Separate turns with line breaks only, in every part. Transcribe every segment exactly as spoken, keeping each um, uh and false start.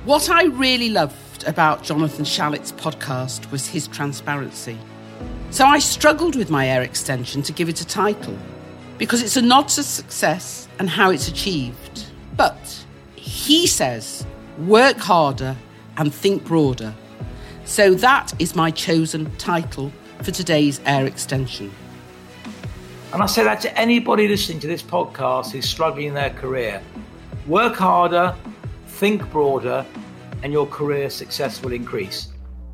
What I really loved about Jonathan Shallett's podcast was his transparency. So I struggled with my Air extension to give it a title, because it's a nod to success and how it's achieved. But he says, work harder and think broader. So that is my chosen title for today's Air extension.
And I say that to anybody listening to this podcast who's struggling in their career. Work harder, think broader, and your career success will increase.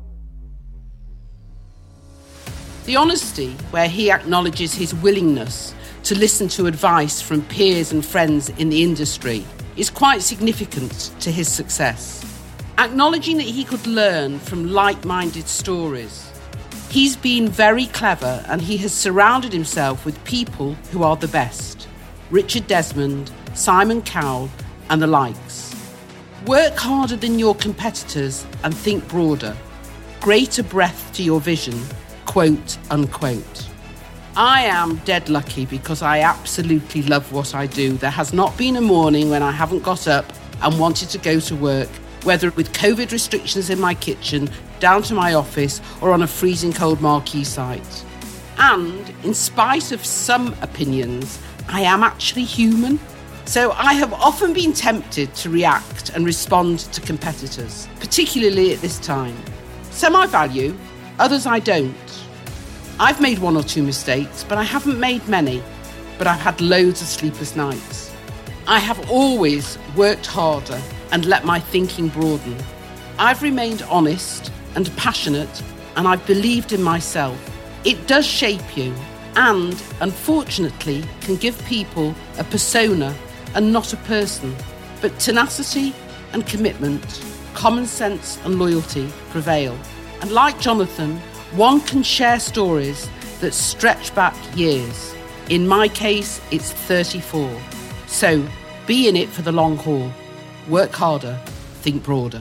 The honesty where he acknowledges his willingness to listen to advice from peers and friends in the industry is quite significant to his success. Acknowledging that he could learn from like-minded stories. He's been very clever and he has surrounded himself with people who are the best. Richard Desmond, Simon Cowell and the likes. Work harder than your competitors and think broader. Greater breadth to your vision, quote unquote. I am dead lucky because I absolutely love what I do. There has not been a morning when I haven't got up and wanted to go to work, whether with COVID restrictions in my kitchen, down to my office or on a freezing cold marquee site. And in spite of some opinions, I am actually human. So I have often been tempted to react and respond to competitors, particularly at this time. Some I value, others I don't. I've made one or two mistakes, but I haven't made many. But I've had loads of sleepless nights. I have always worked harder and let my thinking broaden. I've remained honest and passionate, and I've believed in myself. It does shape you and, unfortunately, can give people a persona and not a person. But tenacity and commitment, common sense and loyalty prevail. And like Jonathan, one can share stories that stretch back years. In my case, it's thirty-four. So be in it for the long haul. Work harder, think broader.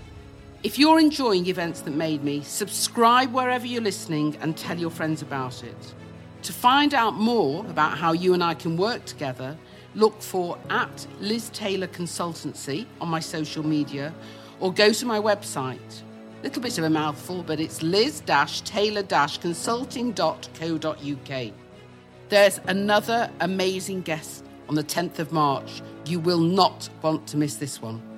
If you're enjoying Events That Made Me, subscribe wherever you're listening and tell your friends about it. To find out more about how you and I can work together, look for at Liz Taylor Consultancy on my social media or go to my website. Little bit of a mouthful, but it's liz taylor consulting dot co dot uk. There's another amazing guest on the tenth of March. You will not want to miss this one.